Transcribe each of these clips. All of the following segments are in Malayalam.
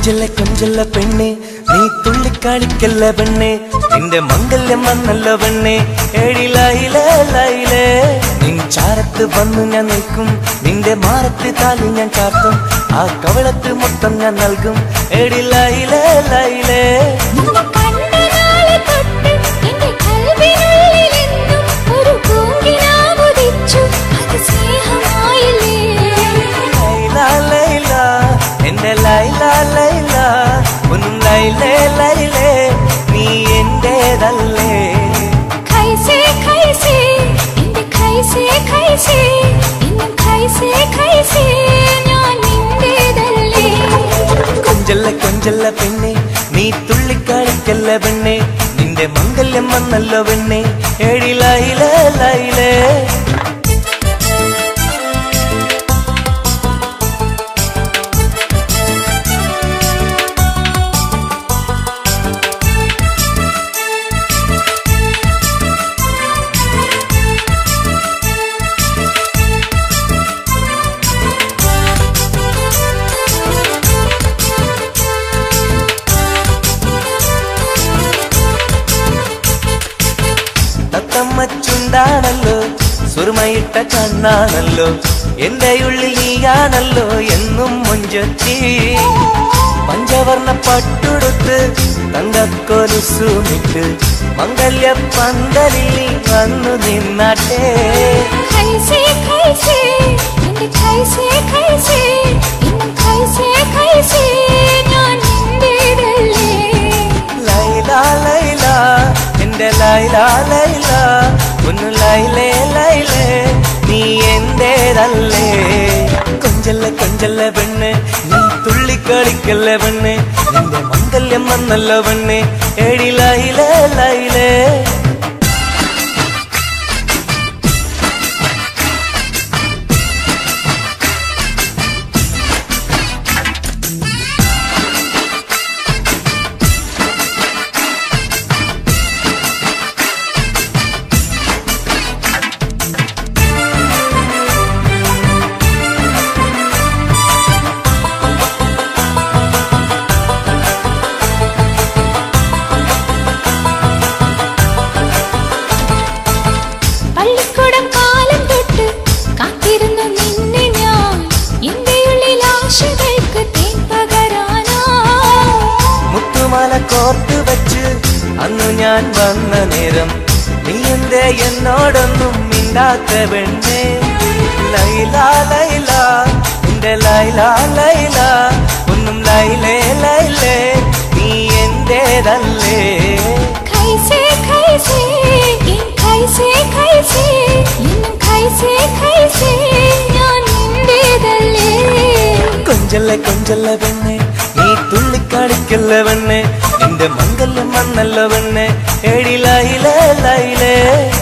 കൊഞ്ചല്ല കൊഞ്ചല്ല പെണ്ണെ നീ തുള്ളിക്കളിക്കല്ല പെണ്ണെ നിന്റെ മംഗല്യം വന്നല്ലോ പെണ്ണെ ഏടിലായിലേ ലൈലേ നിൻ ചാരത്ത് വന്നു ഞാൻ നിൽക്കും നിന്റെ മാറത്ത് താലി ഞാൻ ചാർത്തും ആ കവളത്ത് മൊത്തം ഞാൻ നൽകും ഏടിലായിലേ ലൈലേ എന്റെ ലൈല ലൈല ഒന്നും ലൈലേ ലൈലേ നീ എന്റേതല്ലേ ഖൈസേ ഖൈസേ എന്റെ ഖൈസേ ഖൈസേ എന്നും ഖൈസേ ഖൈസേ ഞാൻ നിന്റേതല്ലേ കൊഞ്ചല്ല കൊഞ്ചല്ല പെണ്ണെ നീ തുള്ളിക്കളിക്കല്ല പെണ്ണെ നിന്റെ മംഗല്യം വന്നല്ലോ പെണ്ണെ ഏടിലായിലേ ലൈലേ ചുണ്ടാണല്ലോ സുറുമയിട്ട കണ്ണാണല്ലോ എന്റെ ഉള്ളിൽ നീയാണല്ലോ എന്നും മുഞ്ചത്തി പഞ്ചവർണ്ണ പട്ടുടുത്ത് തങ്കക്കൊലുസുമിട്ട് മംഗല്യ പന്തലിൽ നീ വന്നു നിന്നാട്ടെ ഖൈസേ ഖൈസേ എന്റെ ഖൈസേ ഖൈസേ എന്നും ഖൈസേ ഖൈസേ ഞാൻ നിന്റേതല്ലേ ലൈല ലൈല എന്റെ ലൈല ലൈല ഒന്ന് ലൈലേ ലൈലേ നീ എന്റേതല്ലേ കൊഞ്ചല്ല കൊഞ്ചല്ല പെണ്ണ് നീ തുള്ളിക്കളിക്കല്ല പെണ്ണ് നിന്റെ മംഗല്യം വന്നല്ലോ പെണ്ണ് ഏടിലായിലേ ലൈലേ കോർത്ത് വെച്ച് അന്നു ഞാൻ വന്ന നേരം നീ എന്തേ എന്നോടൊന്നും മിണ്ടാത്ത പെണ്ണേ ലൈല ലൈല എന്റെ ലൈല ലൈല ഒന്നും ലൈലേ ലൈലേ നീ എന്റേതല്ലേ ഖൈസേ ഖൈസേ എൻ ഖൈസേ ഖൈസേ എന്നും ഖൈസേ ഖൈസേ ഞാൻ നിന്റേതല്ലേ കൊഞ്ചല്ല കൊഞ്ചല്ല പെണ്ണെ നീ തുള്ളിക്കളിക്കല്ല പെണ്ണെ നിന്റെ മംഗല്യം വന്നല്ലോ പെണ്ണെ ഏടിലായിലേ ലൈലേ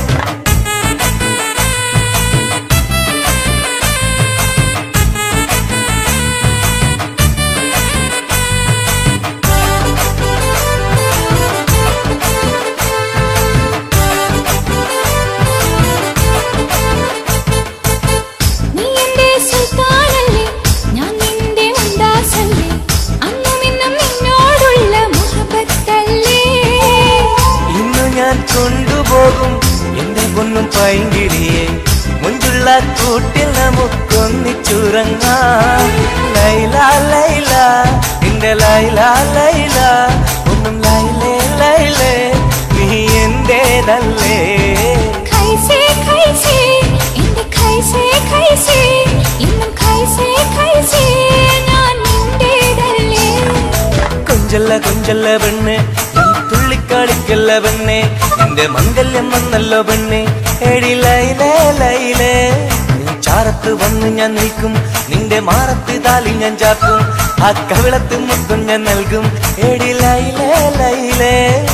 കൊണ്ടുപോകും എന്റെ പൊന്നും പൈങ്കിളിയെ മുഞ്ചുള്ള കൂട്ടിൽ നമുക്കൊന്നിച്ചുറങ്ങാം ലൈല ലൈല എന്റെ ലൈല ലൈല ഒന്നും ലൈലേ ലൈലേ നീ എന്റേതല്ലേ ഖൈസേ ഖൈസേ എന്റെ ഖൈസേ ഖൈസേ എന്നും ഖൈസേ ഖൈസേ ഞാൻ നിന്റേതല്ലേ കൊഞ്ചല്ല കൊഞ്ചല്ല പെണ്ണ് തുള്ളിക്കളിക്കല്ല പെണ്ണെ നിന്റെ മംഗല്യം വന്നല്ലോ പെണ്ണെ ഏടിലൈലേ ലൈലേ നീ ചാരത്ത് വന്ന് ഞാൻ നിൽക്കും നിന്റെ മാറത്ത് താലി ഞാൻ ചാർത്തും ആ കവിളത്ത് മുത്തം ഞാൻ നൽകും ഏടിലൈലേ ലൈലേ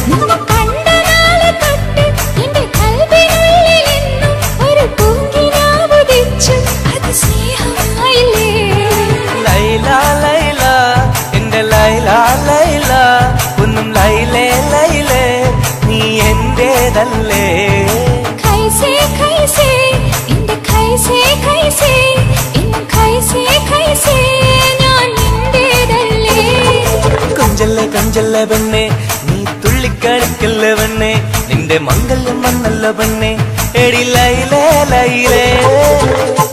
ലൈല ലൈല എന്റെ ലൈല ലൈല ഒന്നും ലൈലേ ലൈലേ നീ എന്റേതല്ലേ ഖൈസേ ഖൈസേ എന്റെ ഖൈസേ ഖൈസേ എന്നും ഖൈസേ ഖൈസേ ഞാൻ നിന്റേതല്ലേ കൊഞ്ചല്ല പെണ്ണെ നീ തുള്ളിക്കളിക്കല്ല പെണ്ണെ നിന്റെ മംഗല്യം വന്നല്ല പെണ്ണെ എടി ലൈലേ ലൈലേ